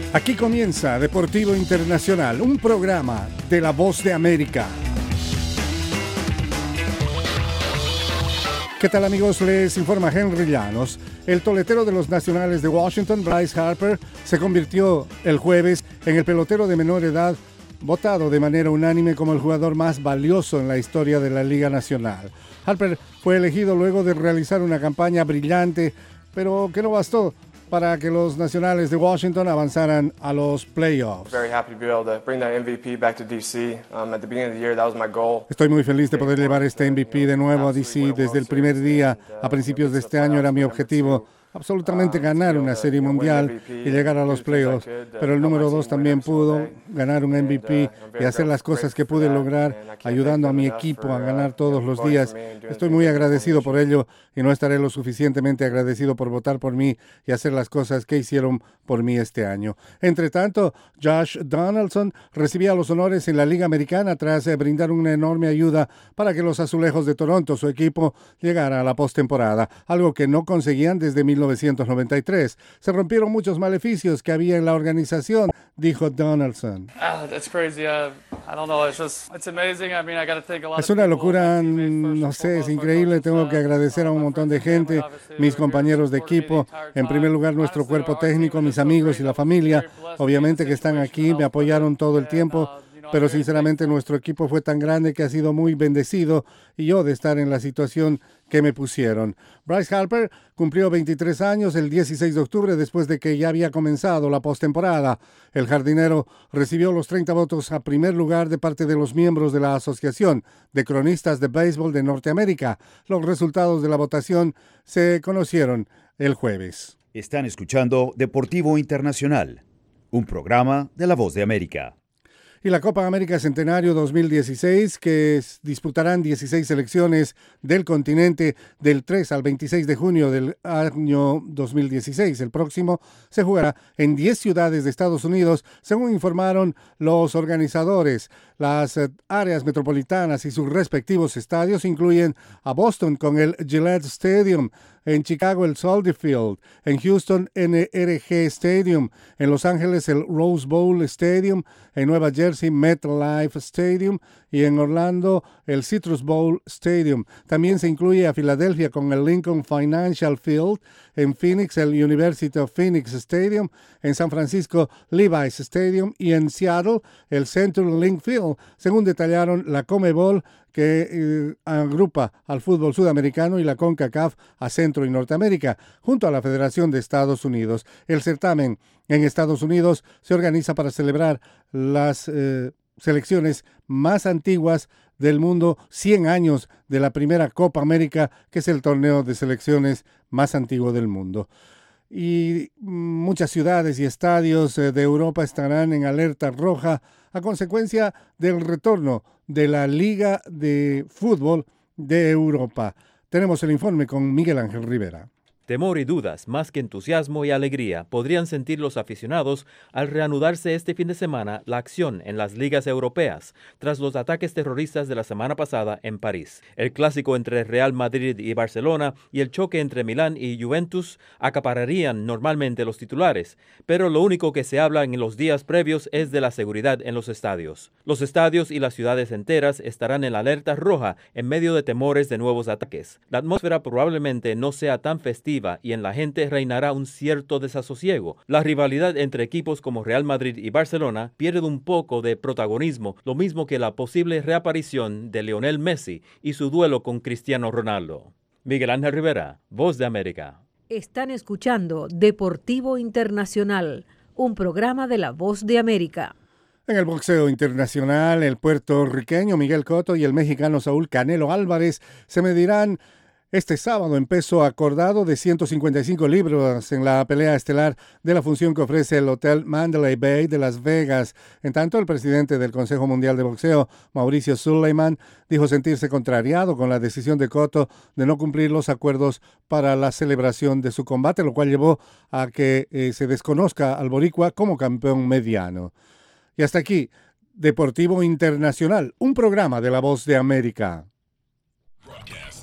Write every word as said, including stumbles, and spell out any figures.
Aquí comienza Deportivo Internacional, un programa de La Voz de América. ¿Qué tal, amigos? Les informa Henry Llanos. El toletero de los Nacionales de Washington, Bryce Harper, se convirtió el jueves en el pelotero de menor edad votado de manera unánime como el jugador más valioso en la historia de la Liga Nacional. Harper fue elegido luego de realizar una campaña brillante, pero que no bastó para que los Nacionales de Washington avanzaran a los playoffs. Estoy muy feliz de poder llevar este M V P de nuevo a D C. Desde el primer día, a principios de este año, era mi objetivo absolutamente ganar una serie mundial y llegar a los playoffs, pero el número dos también pudo ganar un M V P y hacer las cosas que pude lograr, ayudando a mi equipo a ganar todos los días. Estoy muy agradecido por ello y no estaré lo suficientemente agradecido por votar por mí y hacer las cosas que hicieron por mí este año. Entre tanto, Josh Donaldson recibía los honores en la Liga Americana tras eh, brindar una enorme ayuda para que los Azulejos de Toronto, su equipo, llegara a la postemporada, algo que no conseguían desde mil novecientos noventa y tres. Se rompieron muchos maleficios que había en la organización, dijo Donaldson. Es una locura, no sé, es increíble. Tengo que agradecer a un montón de gente, mis compañeros de equipo, en primer lugar nuestro cuerpo técnico, mis amigos y la familia, obviamente que están aquí, me apoyaron todo el tiempo. Pero sinceramente nuestro equipo fue tan grande que ha sido muy bendecido y yo de estar en la situación que me pusieron. Bryce Harper cumplió veintitrés años el dieciséis de octubre después de que ya había comenzado la postemporada. El jardinero recibió los treinta votos a primer lugar de parte de los miembros de la Asociación de Cronistas de Béisbol de Norteamérica. Los resultados de la votación se conocieron el jueves. Están escuchando Deportivo Internacional, un programa de La Voz de América. Y la Copa América Centenario dos mil dieciséis, que disputarán dieciséis selecciones del continente del tres al veintiséis de junio del año dos mil dieciséis. El próximo se jugará en diez ciudades de Estados Unidos, según informaron los organizadores. Las áreas metropolitanas y sus respectivos estadios incluyen a Boston con el Gillette Stadium, en Chicago el Soldier Field, en Houston N R G Stadium, en Los Ángeles el Rose Bowl Stadium, en Nueva Jersey MetLife Stadium y en Orlando el Citrus Bowl Stadium. También se incluye a Filadelfia con el Lincoln Financial Field, en Phoenix el University of Phoenix Stadium, en San Francisco Levi's Stadium y en Seattle el CenturyLink Field, según detallaron la CONMEBOL, que eh, agrupa al fútbol sudamericano, y la CONCACAF a Centro y Norteamérica, junto a la Federación de Estados Unidos. El certamen en Estados Unidos se organiza para celebrar las eh, selecciones más antiguas del mundo, cien años de la primera Copa América, que es el torneo de selecciones más antiguo del mundo. Y muchas ciudades y estadios de Europa estarán en alerta roja a consecuencia del retorno de la Liga de Fútbol de Europa. Tenemos el informe con Miguel Ángel Rivera. Temor y dudas, más que entusiasmo y alegría, podrían sentir los aficionados al reanudarse este fin de semana la acción en las ligas europeas, tras los ataques terroristas de la semana pasada en París. El clásico entre Real Madrid y Barcelona y el choque entre Milán y Juventus acapararían normalmente los titulares, pero lo único que se habla en los días previos es de la seguridad en los estadios. Los estadios y las ciudades enteras estarán en la alerta roja en medio de temores de nuevos ataques. La atmósfera probablemente no sea tan festiva y en la gente reinará un cierto desasosiego. La rivalidad entre equipos como Real Madrid y Barcelona pierde un poco de protagonismo, lo mismo que la posible reaparición de Lionel Messi y su duelo con Cristiano Ronaldo. Miguel Ángel Rivera, Voz de América. Están escuchando Deportivo Internacional, un programa de La Voz de América. En el boxeo internacional, el puertorriqueño Miguel Cotto y el mexicano Saúl Canelo Álvarez se medirán este sábado en peso acordado de ciento cincuenta y cinco libras en la pelea estelar de la función que ofrece el Hotel Mandalay Bay de Las Vegas. En tanto, el presidente del Consejo Mundial de Boxeo, Mauricio Sulaimán, dijo sentirse contrariado con la decisión de Cotto de no cumplir los acuerdos para la celebración de su combate, lo cual llevó a que eh, se desconozca al boricua como campeón mediano. Y hasta aquí, Deportivo Internacional, un programa de La Voz de América. Broadcast